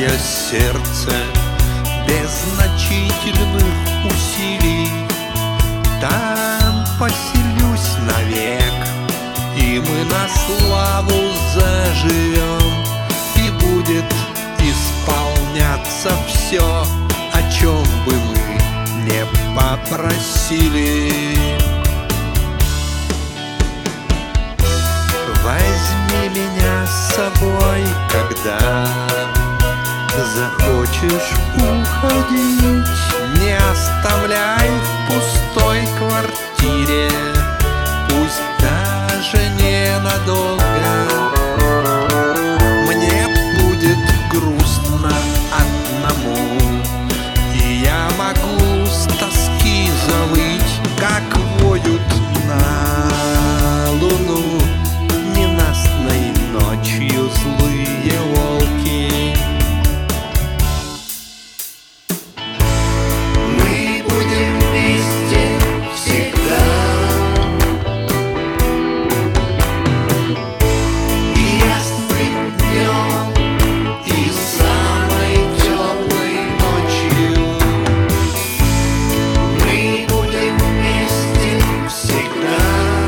мое сердце без значительных усилий. Там поселюсь навек, и мы на славу заживем, и будет исполняться все, о чем бы мы не попросили. Возьми меня с собой, когда захочешь уходить. Не оставляй в пустой квартире, пусть даже ненадолго. Мне будет грустно одному, и я могу с тоски завыть, как воют на луну ненастной ночью злые волки. Мы будем вместе всегда, и ясным днем, и самой теплой ночью. Мы будем вместе всегда.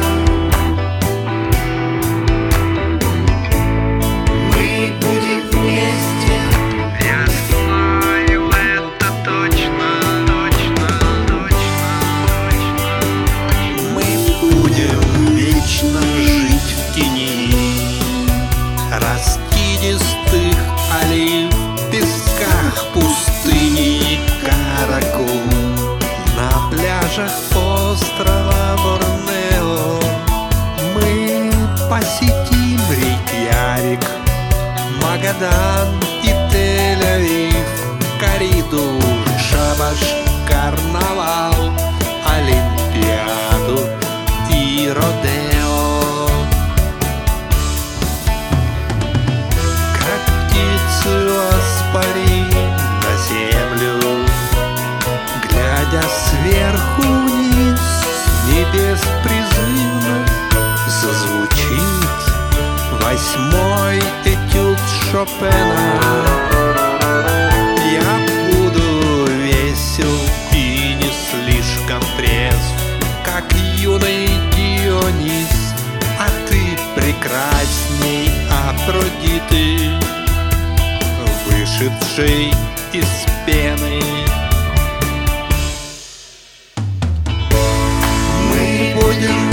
Мы будем вместе. Я знаю это точно, точно, точно. Мы будем вечно жить в тени раскидистых олив, в песках пустыни Караку, на пляжах острова Борнео. Мы посетим Рейкьявик, Магадан и Тель-Авив, Кориду, Шабаш, Карнавал, Олимпиаду и Родео. Как птицы воспарим на землю, глядя сверху вниз, с небес призывно зазвучит 8-й этюд Шопена. Я буду весел и не слишком трезв, как юный Дионис, а ты прекрасней Афродиты, вышедшей из пены. Мы будем